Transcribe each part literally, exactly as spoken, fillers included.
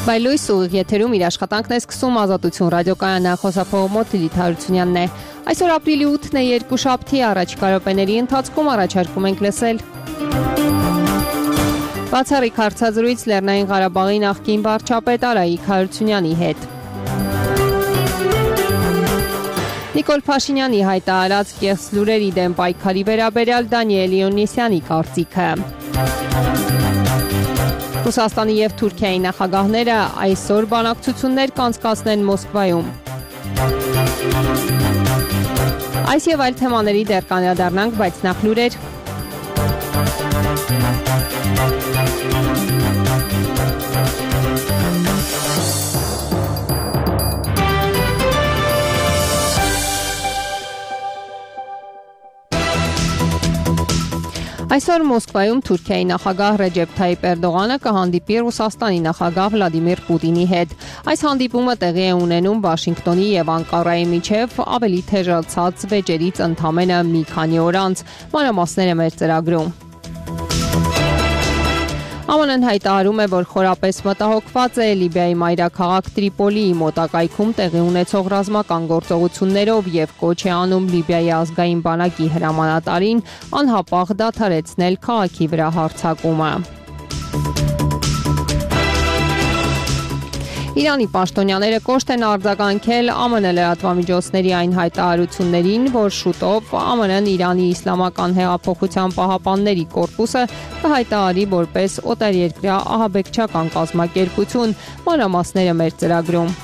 Բայլույս ուղիղ եթերում իր աշխատանքն է սկսում Ազատություն ռադիոկայանը, խոսափողը Լիլիթ Հարությունյանն է։ Այսօր ապրիլի ութն է, երկուշաբթի, առաջիկա րոպեների ընթացքում առաջարկում ենք լսել բացառիկ հարցազրույց Լեռնային Ղարաբաղի նախկին վարչապետ Արայիկ Հարությունյանի հետ։ Նիկոլ Փաշինյանի հայտարարած կեղծ լուրերի դեմ պայքարի վերաբերյալ Դանիել Իոնիսյանի կարծիքը։ Ռուսաստանի և Թուրքիայի նախագահները այսօր բանակցություններ կանցկացնեն Մոսկվայում։ Այս և այլ թեմաների դեռ կանդրադառնանք, բայց նախ լուրեր։ Այսօր Մոսկվայում Թուրքիայի նախագահ Ռեջեփ Թայիպ Էրդողանը կհանդիպի Ռուսաստանի նախագահ Վլադիմիր Պուտինի հետ։ Այս հանդիպումը տեղի է ունենում Վաշինգտոնի և Անկարայի միջև ավելի թեժացած վեճերից ընդամենը մի քանի օր անց, մանրամասները մեր ծրագրում։ ԱՄՆ-ն հայտարարում է, որ խորապես մտահոգված է Լիբիայի մայրաքաղաք Տրիպոլիի մոտակայքում տեղի ունեցող ռազմական գործողություններով և կոչ է անում Լիբիայի ազգային բանակի հրամանատարին անհապաղ դադարեցնել քաղաքի վրա հարձակումը։ Իրանի պաշտոնյաները կոշտ են արձագանքել ԱՄՆ լրատվամիջոցների այն հայտարարություններին, որ շուտով ԱՄՆ-ն Իրանի Իսլամական հեղափոխության պահապանների կորպուսը կհայտարարի որպես օտարերկրյա ահաբեկչական կազմակերպություն, մանրամասները մեր ծրագրում։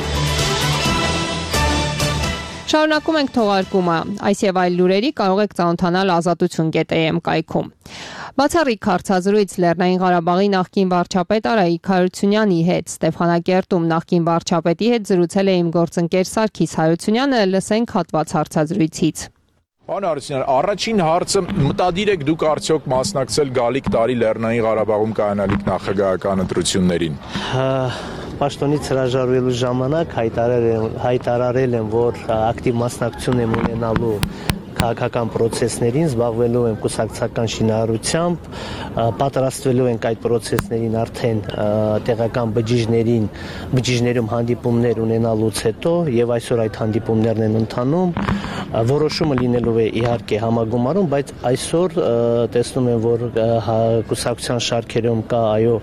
Շարունակում ենք թողարկումը։ Այս և այլ լուրերի կարող եք ծանոթանալ ազատություն կետ է էմ կայքում։ Բացառիկ հարցազրույց Լեռնային Ղարաբաղի նախկին վարչապետ Արայիկ Հարությունյանի հետ։ Ստեփանակերտում նախկին վարչապետի հետ զրուցել է իմ գործընկեր Սարգիս Հարությունյանը, լսենք հատված հարցազրույցից։ Պարոն Հարությունյան, առաջին հարցը, մտադիր եք դուք արդյոք մասնակցել գալիք տարի Լեռնային Ղարաբաղում կայանալիք նախագահական ընտրություններին։ Պաշտոնից հրաժարվելու ժամանակ հայտարարել եմ, որ ակտիվ մասնակցություն եմ ունենալու քաղաքական պրոցեսներին, զբաղվելու եմ կուսակցական շինարարությամբ, պատրաստվելու ենք այդ պրոցեսներին արդեն տեղական բջիջներին, բջիջներում հանդիպումներ ունենալուց հետո եւ այսօր այդ հանդիպումներն են ընթանում, որոշումը լինելու է իհարկե համագումարում, բայց այսօր տեսնում եմ, որ կուսակցության շարքերում կա այո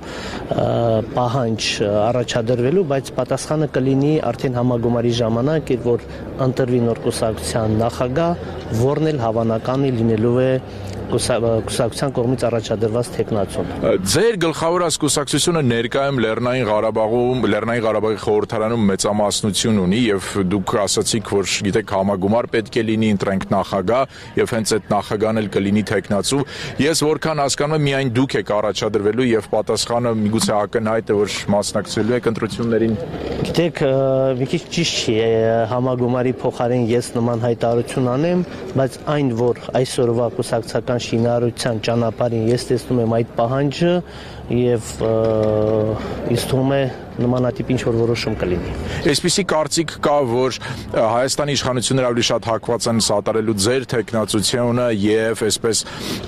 պահանջ առաջադրվելու, բայց պատասխանը կլինի արդեն համագումարի ժամանակ, երբ որ ընտրվի նոր կուսակցության նախագահ, որն էլ հավանական է լինելու է կուսակցության կողմից առաջադրված թեկնածուն։ Ձեր գլխավոր կուսակցությունը ներկայում Լեռնային Ղարաբաղում, Լեռնային Ղարաբաղի խորհրդարանում մեծամասնություն ունի եւ դուք ասացիք, որ գիտեք համագումար պետք է լինի, ընտրենք նախագահ եւ հենց այդ նախագահն էլ կլինի թեկնածու։ Ես որքան հասկանում եմ, միայն դուք եք առաջադրվելու եւ պատասխանը միգուցե ակնհայտ է, որ մասնակցելու եք ընտրություններին։ Գիտեք, մի քիչ ճիշտ չի, համագումարի փոխարեն ես նման հայտարարություն անեմ, բայց այն, որ այսօրվա կուսակցական շինարարության ճանապարհին ես տեսնում եմ այդ պահանջը եւ ինձ թվում է նմանատիպ ինչ-որ որոշում կլինի։ Այսպիսի կարծիք կա, որ Հայաստանի իշխանությունները ավելի շատ հակված են սատարելու ձեր թեկնածությունը եւ այսպես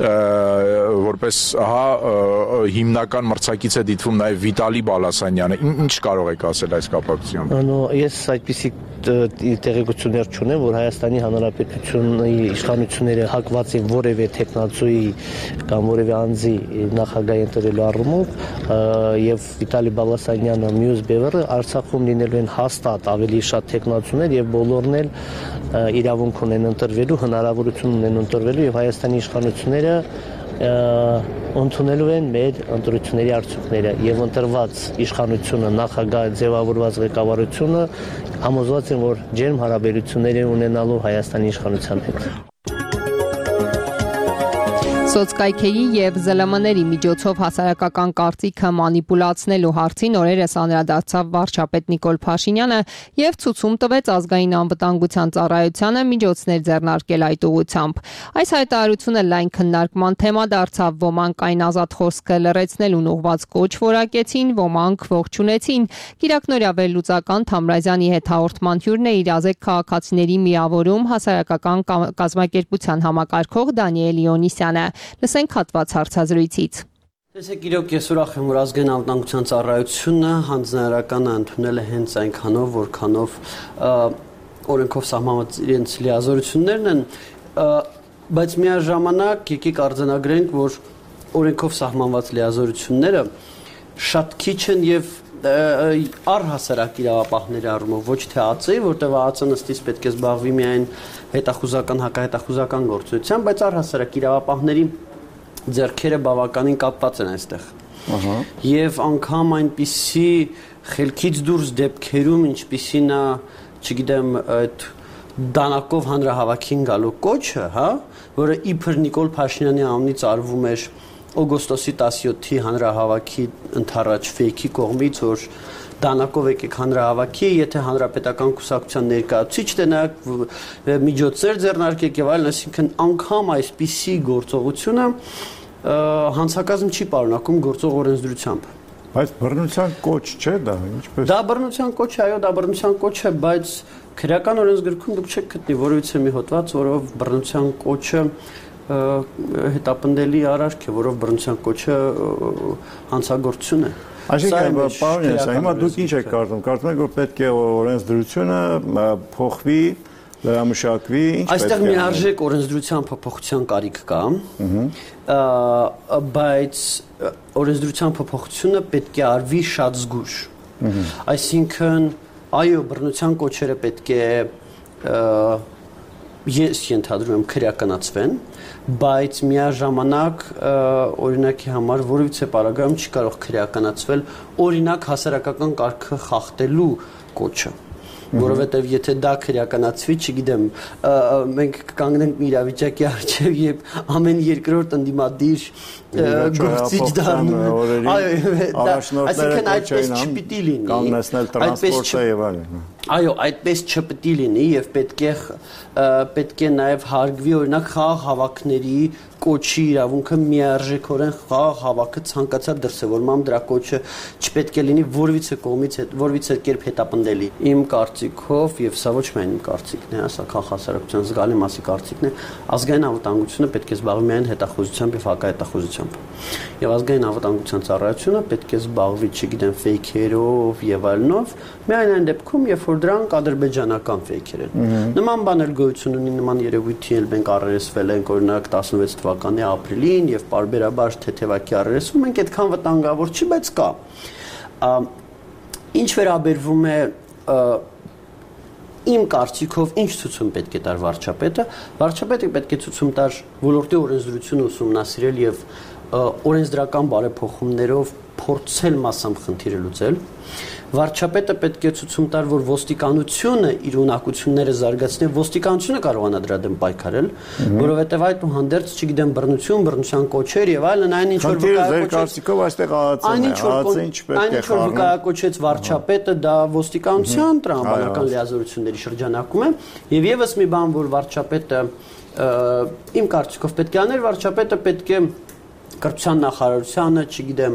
որպես հա հիմնական մրցակից է դիտվում նաեւ Վիտալի Բալասանյանը։ Ինչ կարող եք ասել այս կապակցությամբ։ Անո ես այդպիսի տեղեկություններ չունեմ, որ Հայաստանի Հանրապետությունի իշխանությունները հակված են որևէ թեկնածուի կամ որևէ անձի նախագահի ընտրելու առումով եւ Վիտալի Բալասանյանը մյուս բևեռը Արցախում լինելու են հաստատ ավելի շատ թեկնածուներ եւ բոլորն էլ իրավունք ունեն ընտրվելու, հնարավորություն ունեն ընտրվելու եւ Հայաստանի իշխանությունները ընդունելու են մեր ընտրությունների արդյունքները եւ ընտրված իշխանությունը, նախագահ ձևավորված ղեկավարությունը համոզված են, որ ջերմ հարաբերություններ են ունենալու Հայաստանի իշխանության հետ։ Սոցկայքերի և զլ էմ-ների միջոցով հասարակական կարծիքը մանիպուլացնելու հարցին օրերս անդրադարձավ վարչապետ Նիկոլ Փաշինյանը և ցուցում տվեց ազգային անվտանգության ծառայությանը միջոցներ ձեռնարկել այդ ուղղությամբ։ Այս հայտարարությունը լայն քննարկման թեմա դարձավ, ոմանք այն ազատ խոսքը լռեցնելուն ուղղված կոչ որակեցին, ոմանք ողջունեցին։ Կիրակնօրյա վերլուծական Թամրազյանի հետ հաղորդման հյուրն է իրազեկ քաղաքացիների միավորում հասարակական կազմակերպության համակարգող Դանիել Իոնիսյանը։ Լսենք հատված հարցազրույցից։ Տեսեք, իրոք ես ուրախ եմ, որ ազգային անվտանգության ծառայությունը հանձնարարականը ընդունել է հենց այնքանով, որքանով օրենքով սահմանված իրենց լիազորություններն են, բայց միաժամանակ եկեք արձանագրենք, որ օրենքով սահմանված լիազորությունները շատ քիչ են եւ առհասարակ իրավապահների առումով, ոչ թե ԱԾ-ի, որտեղ ԱԾ-ն ըստիս պետք է զբաղվի միայն հետախուզական, հակահետախուզական գործունեությամբ, բայց առհասարակ իրավապահների ձեռքերը բավականին կապված են այստեղ։ Եվ անգամ այնպիսի խելքից դուրս դեպքերում, ինչպիսին է, չգիտեմ, այդ դանակով հանրահավաքին գալու կոչը, հա, որը իբր Նիկոլ Փաշինյանի անունից արվում էր օգոստոսի տասնյոթի հանրահավաքի ընթառաջ ֆեյքի կողմից, որ դանակով եկեք հանրահավաքի, եթե հանրապետական կուսակցության ներկայացուցիչ տենակ, միջոցներ ձեռնարկեք եւ այլն, այսինքն անգամ այսպիսի գործողությունը հանցակազմ չի պարունակում գործող օրենսդրությամբ։ Բայց բռնության կոչ չէ դա, ինչպես։ Դա բռնության կոչ է, այո, դա բռնության կոչ է, բայց քրեական օրենսգրքում դուք չեք գտնի որևիցե մի հոդված, որով բռնության կոչը հետապնդելի արարք է, որով բռնության կոչը հանցագործություն է։ Այսինքն, պարոն Եսա, հիմա դուք ինչ եք կարծում։ Կարծում եք, որ պետք է օրենսդրությունը փոխվի, լրամշակվի, ինչ պետք է։ Այստեղ միարժեք օրենսդրության փոփոխության կարիք կա, բայց օրենսդրության փոփոխությունը պետք է արվի շատ զգուշ։ Այսինքն, այո, բռնության կոչերը պետք է ես ենթադրում եմ քրեականացվեն, բայց միաժամանակ օրինակի համար որևիցե պարագայում չի կարող քրեականացվել օրինակ հասարակական կարգը խախտելու կոչը, որովհետև եթե դա քրեականացվի, չգիտեմ, մենք կկանգնենք մի իրավիճակի առջև, երբ ամեն երկրորդ ընդդիմադիր գործիչ դառնում է, այսինքն այդպես չպիտի լինի, կանգնեցնել տրանսպորտը եւ այլն։ Այո, այդպես չպետք է լինի եւ պետք է պետք է նաեւ հարգվի օրինակ խաղ հավաքների կոչի իրավունքը միարժեքորեն խաղ հավաքը ցանկացած դրսևորմամբ դրա կոչը չպետք է լինի որևիցե կողմից որևիցե կերպ հետապնդելի։ Իմ կարծիքով եւ սա ոչ միայն իմ կարծիքն է, սա քաղաքասարակության զգալի մասի կարծիքն է, ազգային անվտանգությունը պետք է զբաղվի միայն հետախուզությամբ եւ հակահետախուզությամբ։ Եվ ազգային անվտանգության ծառայությունը պետք է զբաղվի, չգիտեմ, ֆեյքերով եւ այլնով, միայն այն դեպքում, երբ որ դրանք ադրբեջանական ֆեյքեր են։ Նման բան էլ գոյություն ունի, նման երևույթի էլ մենք առերեսվել ենք օրինակ տասնվեց թվականի ապրիլին եւ պարբերաբար թեթևակի առերեսվում ենք այդքան վտանգավոր չի, բայց կա։ Ինչ վերաբերվում է իմ կարծիքով ինչ ցուցում պետք է տար վարչապետը, վարչապետը պետք է ցուցում տար ոլորտի օրենսդրությունը ուսումնասիրել եւ օրենսդրական բարեփոխումներով փորձել մասամբ խնդիրը լուծել։ Վարչապետը պետք է ցուցում տար, որ ոստիկանությունը իր ունակությունները զարգացնի, ոստիկանությունը կարողանա դրա դեմ պայքարել, որովհետև այդուհանդերձ, չգիտեմ, բռնություն, բռնության կոչեր եւ այլն, այն ինչ որ վկայակոչեց, այստեղ ԱԱՑ-ն է, ԱԱՑ-ը ինչ պետք է խառնի։ Այն ինչ որ վկայակոչեց վարչապետը, դա ոստիկանության տրամաբանական լիազորությունների շրջանակում է, եւ եւս մի բան, որ վարչապետը իմ կարծիքով պետք է աներ, վարչապետը պետք է կրթության նախարարությանը, չգիտեմ,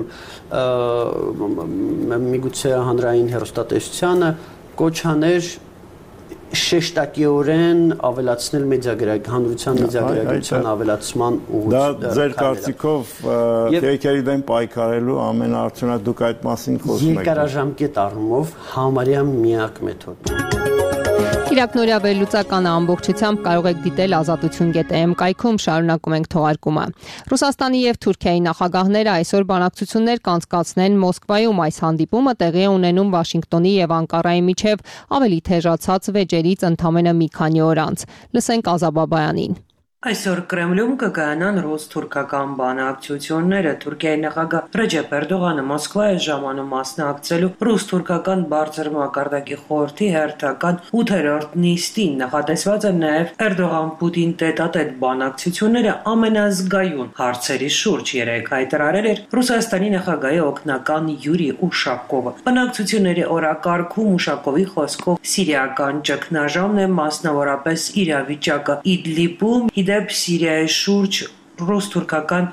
միգուցե հանրային հեռուստատեսությանը կոչաներ շեշտակիորեն ավելացնել մեդիագրագիտության մեդիագրագիտության ավելացման ուղղությամբ։ Դա ձեր կարծիքով ֆեյքերի դեմ պայքարելու ամենաարդյունավետ դուք այդ մասին խոսում եք։ Երկարաժամկետ առումով համարյա միակ մեթոդն է։ Իրակնորյա վերլուծականը ամբողջությամբ կարող եք դիտել ազատություն կետ է էմ կայքում, շարունակում ենք թողարկումը։ Ռուսաստանի եւ Թուրքիայի նախագահները այսօր բանակցություններ կանցկացնեն Մոսկվայում, այս հանդիպումը տեղի է ունենում Վաշինգտոնի եւ Անկարայի միջև ավելի թեժացած վեճերից ընդամենը մի քանի օր անց։ Լսենք Ազաբաբայանին։ Այսօր Կրեմլում կգանան ռուս-թուրքական բանակցությունները։ Թուրքիայի նախագահ Ռեջեփ Էրդողանը Մոսկվա է ժամանում մասնակցելու ռուս-թուրքական բարձր մակարդակի խորհրդի հերթական ութերորդ նիստին։ Նախատեսված է նաև Էրդողան-Պուտին տետատետ բանակցությունները ամենազգայուն հարցերի շուրջ երեք հայտարարել էր Ռուսաստանի նախագահի օգնական Յուրի Ուշակովը։ Բանակցությունների օրակարգում Ուշակովի խոսքով սիրիական ճգնաժամն է, մասնավորապես իրավիճակը Իդլիբում, Սիրիայի շուրջ ռուս-թուրքական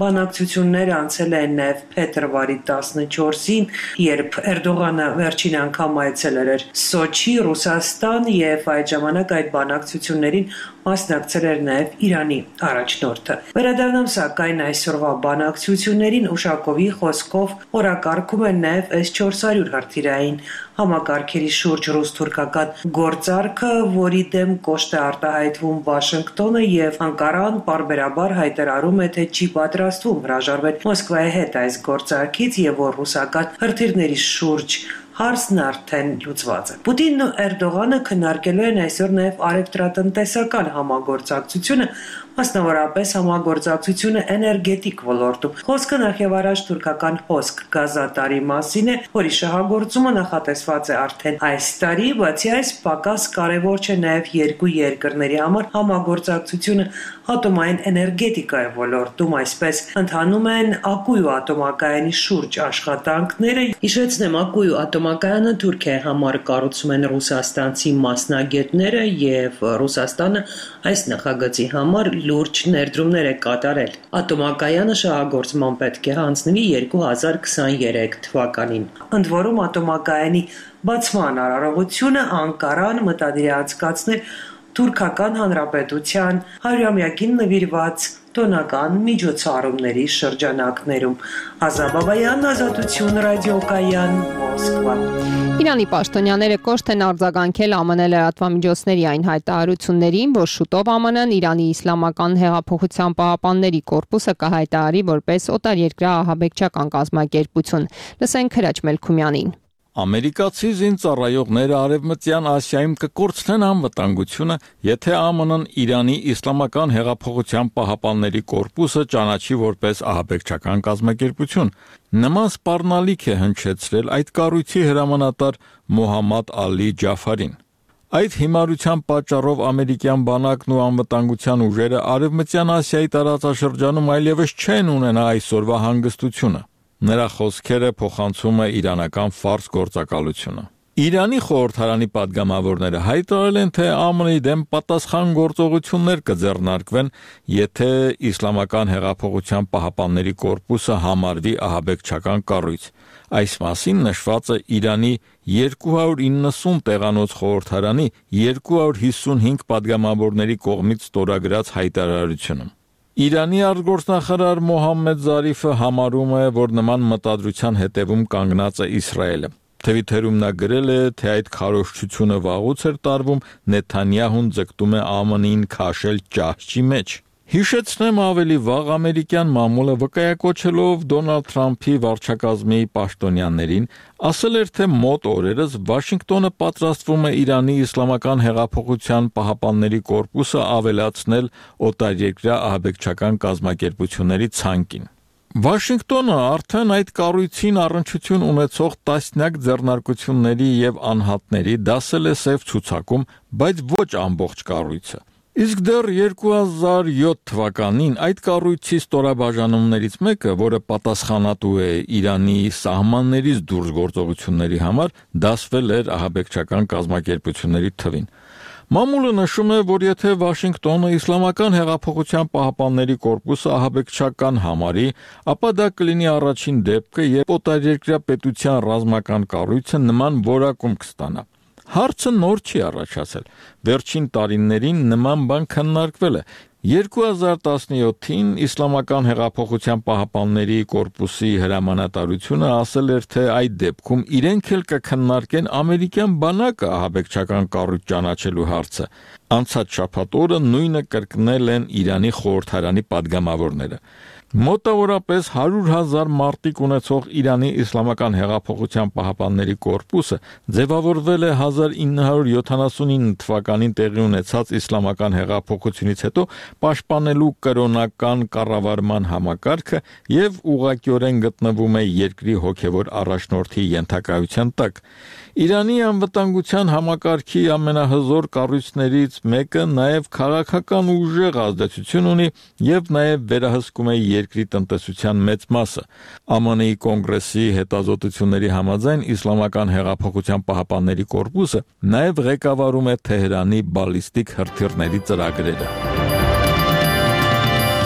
Բանակցությունները անցել են նաև փետրվարի տասնչորսին, երբ Էրդողանը վերջին անգամ այցելել էր Սոչի, Ռուսաստան, եւ այդ ժամանակ այդ բանակցություններին մասնակցել էր նաև Իրանի առաջնորդը։ Վերադառնամ սակայն այսօրվա բանակցություններին Ուշակովի խոսքով օրակարգում են նաև էս չորս հարյուր հրթիռային համակարգերի շուրջ ռուս-թուրքական գործարքը, որի դեմ կոշտ է արտահայտվում Վաշինգտոնը եւ Անկարան պարբերաբար հայտարարում է, թե չի պատրաստվում հրաժարվել Մոսկվայի հետ այս գործարքից եւ որ ռուսական հրթիռների շուրջ հարցն արդեն լուծված է։ Պուտինն ու Էրդողանը քննարկելու են այսօր նաև առևտրատնտեսական համագործակցությունը, մասնավորապես համագործակցությունը էներգետիկ ոլորտում։ Խոսքը նախևառաջ թուրքական հոսք գազատարի մասին է, որի շահագործումը նախատեսված է արդեն այս տարի, բացի այս պակաս կարևոր չէ նաև երկու երկրների համար համագործակցությունը ատոմային էներգետիկայի ոլորտում, այսպես ընթանում են Ակույու ատոմակայանի շուրջ աշխատանքները։ Հիշեցնեմ, Ակույու ատոմակայանը Թուրքիայի համար կառուցում են ռուսաստանցի մասնագետները եւ Ռուսաստանը այս նախագծի համար լուրջ ներդրումներ է կատարել։ Ատոմակայանը շահագործման պետք է հանձնվի երկու հազար քսաներեք թվականին։ Ընդ որում ատոմակայանի բացման արարողությունը Անկարան մտադիր է անցկացնել Թուրքական Հանրապետության հարյուրամյակին նվիրված տոնական միջոցառումների շրջանակներում։ Ազաբաբայան, Ազատություն ռադիոկայան, Մոսկվա։ Իրանի պաշտոնյաները կոշտ են արձագանքել ԱՄՆ լրատվամիջոցների այն հայտարարություններին, որ շուտով ԱՄՆ-ն Իրանի Իսլամական հեղափոխության պահապանների կորպուսը կհայտարարի որպես օտարերկրյա ահաբեկչական կազմակերպություն։ Լսենք Հրաչ Մելքումյանին։ Ամերիկացի զինծառայողները Արևմտյան Ասիայում կկորցնեն անվտանգությունը, եթե ԱՄՆ-ն Իրանի Իսլամական հեղափոխության պահապանների կորպուսը ճանաչի որպես ահաբեկչական կազմակերպություն։ Նման սպառնալիք է հնչեցրել այդ կառույցի հրամանատար Մոհամմադ Ալի Ջաֆարին։ Այդ հիմարության պատճառով ամերիկյան բանակն ու անվտանգության ուժերը Արևմտյան Ասիայի տարածաշրջանում այլևս չեն ունենա այսօրվա հանգստությունը։ Նրա խոսքերը փոխանցում է իրանական ֆարս գործակալությունը։ Իրանի խորհրդարանի падգամավորները հայտարարել են, թե ԱՄՆ-ի դեմ պատասխան գործողություններ կձեռնարկվեն, եթե Իսլամական հեղափոխության պահապանների կորպուսը համարվի ահաբեկչական կառույց։ Այս մասին նշված է Իրանի երկու հարյուր իննսուն տեղանոց խորհրդարանի երկու հարյուր հիսունհինգ падգամավորների կողմից ստորագրած հայտարարությունում։ Իրանի արտգործնախարար Մոհամմեդ Զարիֆը համարում է, որ նման մտադրության հետևում կանգնած է Իսրայելը։ Թվիթերում նա գրել է, թե այդ քարոզչությունը վաղուց էր տարվում, Նեթանյահուն ձգտում է ԱՄՆ-ին քաշել ճահճի մեջ։ Հիշեցնեմ, ավելի վաղ ամերիկյան մամուլը վկայակոչելով Դոնալդ Թրամփի վարչակազմի պաշտոնյաներին ասել էր, թե մոտ օրերս Վաշինգտոնը պատրաստվում է Իրանի Իսլամական հեղափոխության պահապանների կորպուսը ավելացնել օտարերկրյա ահաբեկչական կազմակերպությունների ցանկին։ Վաշինգտոնը արդեն այդ կառույցին առնչություն ունեցող տասնյակ ձեռնարկությունների եւ անհատների դասել է սև ցուցակում, բայց ոչ ամբողջ կառույցը։ Իսկ դեռ երկու հազար յոթ թվականին այդ կառույցի ստորաբաժանումներից մեկը, որը պատասխանատու է Իրանի սահմաններից դուրս գործողությունների համար, դասվել էր ահաբեկչական կազմակերպությունների թվին։ Մամուլը նշում է, որ եթե Վաշինգտոնը Իսլամական հեղափոխության պահապանների կորպուսը ահաբեկչական համարի, ապա դա կլինի առաջին դեպքը, երբ օտարերկրյա պետության ռազմական կառույցը նման որակում կստանա։ Հարցը նոր չի առաջացել։ Վերջին տարիներին նման բան քննարկվել է։ երկու հազար տասնյոթին Իսլամական հեղափոխության պահապանների կորպուսի հրամանատարությունը ասել էր, թե այդ դեպքում իրենք էլ կքննարկեն ամերիկյան բանակը ահաբեկչական կառույց ճանաչելու հարցը։ Անցած շաբաթ օրը նույնը կրկնել են Իրանի խորհրդարանի падգամավորները։ Մոտավորապես հարյուր հազար մարտիկ ունեցող Իրանի Իսլամական հեղափոխության պահապանների կորպուսը ձևավորվել է հազար ինը հարյուր յոթանասունինը թվականին տեղի ունեցած Իսլամական հեղափոխությունից հետո պաշտպանելու կրոնական կառավարման համակարգը եւ ուղղակիորեն գտնվում է երկրի հոգեվոր առաջնորդի ենթակայության տակ։ Իրանի անվտանգության համակարգի ամենահզոր կառույցներից մեկը նաև քաղաքական ուժեղ ազդեցություն ունի եւ նաև վերահսկում է երկրի տնտեսության մեծ մասը։ ԱՄՆ-ի կոնգրեսի հետազոտությունների համաձայն Իսլամական հեղափոխության պահապանների կորպուսը նաև ղեկավարում է Թեհրանի բալիստիկ հրթիռների ծրագրերը։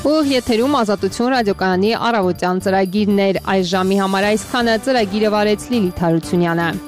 Ուղիղ եթերում Ազատություն ռադիոկայանի առավոտյան ծրագիրներ այս ժամի համար այսքանը ծրագիրը վարեց Լիլիթ Հարությունյանը։